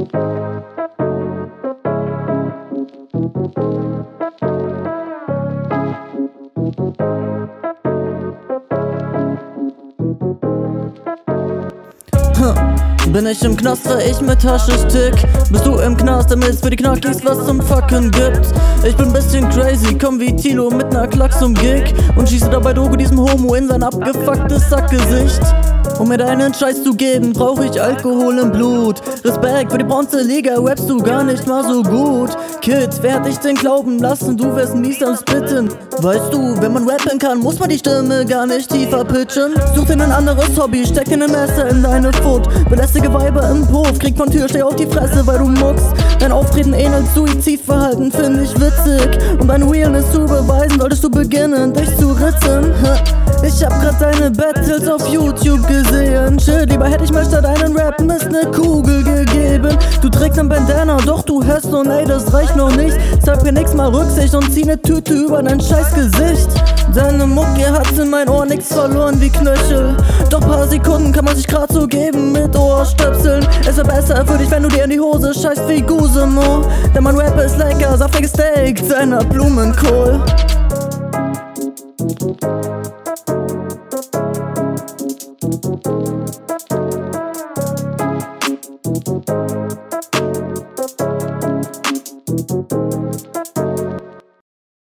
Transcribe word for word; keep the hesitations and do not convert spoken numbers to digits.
Bin ich im Knast, weil ich mit Haschisch tick? Bist du im Knast, damit es für die Knackis was zum Fucken gibt? Ich bin bisschen crazy, komm wie Tilo mit ner Klacks zum Gig und schieße dabei Droge diesem Homo in sein abgefucktes Sackgesicht. Um mir deinen Scheiß zu geben, brauch ich Alkohol im Blut. Respekt für die Bronzeliga, rappst du gar nicht mal so gut. Kid, wer hat dich denn glauben lassen, du wärst mies am Spitten? Weißt du, wenn man rappen kann, muss man die Stimme gar nicht tiefer pitchen. Such dir ein anderes Hobby, steck dir ein Messer in deine Foot. Belästige Weiber im Hof, krieg von Türsteher auf die Fresse, weil du muckst. Dein Auftreten ähnelt Suizidverhalten, find ich witzig. Um deine Realness zu beweisen, solltest du beginnen, dich zu ritzen. Ich hab grad deine Battles auf YouTube gesehen. Chill, lieber hätte ich mal statt einen Rap Mist ne Kugel gegeben. Du trägst ein Bandana, doch du hast und ey, das reicht noch nicht. Zeig mir nix mal Rücksicht und zieh ne Tüte über dein scheiß Gesicht. Deine Mucke hat in mein Ohr nix verloren wie Knöchel. Doch paar Sekunden kann man sich grad so geben mit Ohrstöpseln. Es wär besser für dich, wenn du dir in die Hose scheißt wie Gusemo. Denn mein Rap ist lecker, saftiges Steak, deiner Blumenkohl.